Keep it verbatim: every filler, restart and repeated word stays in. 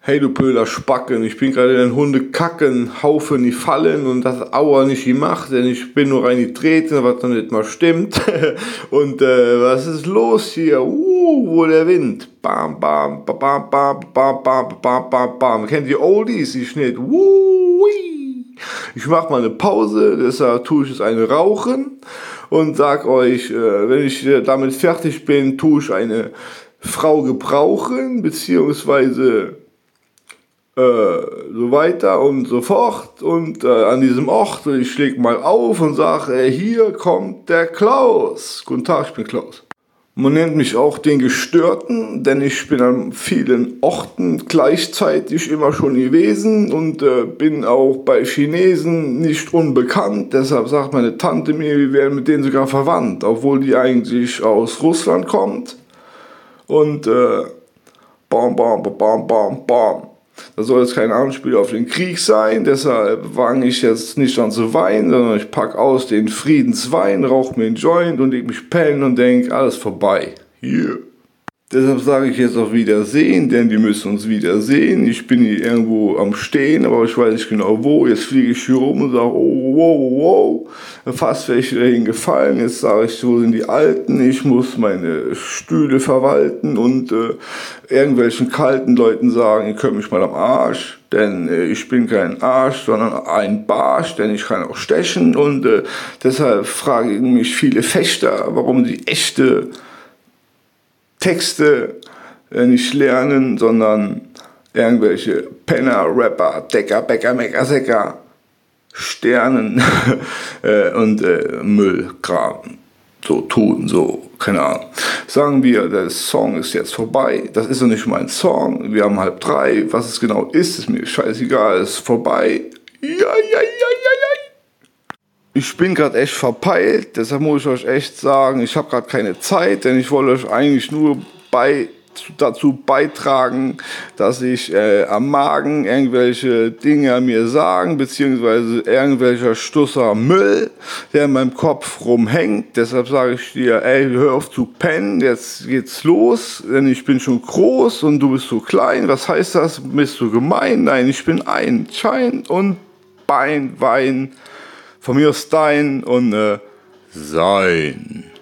Hey du blöder Spacken, ich bin gerade in den Hundekackenhaufen nicht fallen und das Aua nicht gemacht, denn ich bin nur reingetreten, was dann nicht mal stimmt. Und äh, was ist los hier? Uh, wo der Wind? Bam, bam, bam, bam, bam, bam, bam, bam, bam, bam. Kennt ihr Oldies, die Schnitt? Uh, ich mach mal eine Pause, deshalb tue ich es eine rauchen und sag euch, äh, wenn ich äh, damit fertig bin, tue ich eine Frau gebrauchen, beziehungsweise Äh, so weiter und so fort und äh, an diesem Ort, ich schläg mal auf und sage, äh, hier kommt der Klaus. Guten Tag, ich bin Klaus. Man nennt mich auch den Gestörten, denn ich bin an vielen Orten gleichzeitig immer schon gewesen und äh, bin auch bei Chinesen nicht unbekannt. Deshalb sagt meine Tante mir, wir wären mit denen sogar verwandt, obwohl die eigentlich aus Russland kommt. Und äh, bam, bam, bam, bam, bam. Das soll jetzt kein Anspiel auf den Krieg sein, deshalb fange ich jetzt nicht an zu weinen, sondern ich pack aus den Friedenswein, rauche mir einen Joint und leg mich pennen und denk, alles vorbei. Yeah. Deshalb sage ich jetzt auf Wiedersehen, denn wir müssen uns wiedersehen. Ich bin hier irgendwo am Stehen, aber ich weiß nicht genau wo. Jetzt fliege ich hier rum und sage, oh, wow, wow. Fast wäre ich wieder hingefallen. Jetzt sage ich, wo sind die Alten? Ich muss meine Stühle verwalten und äh, irgendwelchen kalten Leuten sagen, ihr könnt mich mal am Arsch. Denn äh, ich bin kein Arsch, sondern ein Barsch, denn ich kann auch stechen. Und äh, deshalb fragen mich viele Fechter, warum die echte Texte äh, nicht lernen, sondern irgendwelche Penner, Rapper, Decker, Bäcker, Mecker, Säcker, Sternen äh, und äh, Müllkram so tun, so, keine Ahnung. Sagen wir, der Song ist jetzt vorbei, das ist noch nicht mein Song, wir haben halb drei, was es genau ist, ist mir scheißegal, ist vorbei. Ja, ja, ja, ja, ja. Ich bin gerade echt verpeilt, deshalb muss ich euch echt sagen, ich habe gerade keine Zeit, denn ich wollte euch eigentlich nur bei, dazu beitragen, dass ich äh, am Magen irgendwelche Dinge an mir sagen, beziehungsweise irgendwelcher Stusser Müll, der in meinem Kopf rumhängt. Deshalb sage ich dir, ey, hör auf zu pennen, jetzt geht's los, denn ich bin schon groß und du bist so klein. Was heißt das? Bist du gemein? Nein, ich bin ein Schein und Bein, Wein. Von mir aus dein und äh, sein.